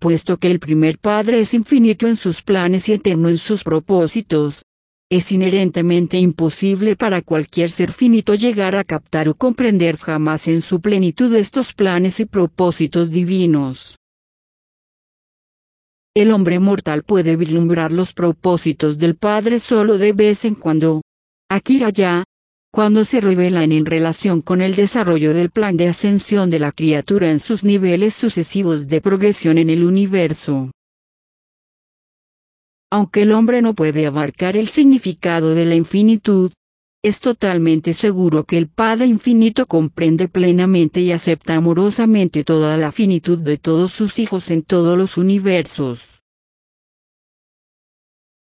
puesto que el primer Padre es infinito en sus planes y eterno en sus propósitos. Es inherentemente imposible para cualquier ser finito llegar a captar o comprender jamás en su plenitud estos planes y propósitos divinos. El hombre mortal puede vislumbrar los propósitos del Padre solo de vez en cuando, aquí y allá, cuando se revelan en relación con el desarrollo del plan de ascensión de la criatura en sus niveles sucesivos de progresión en el universo. Aunque el hombre no puede abarcar el significado de la infinitud, es totalmente seguro que el Padre Infinito comprende plenamente y acepta amorosamente toda la finitud de todos sus hijos en todos los universos.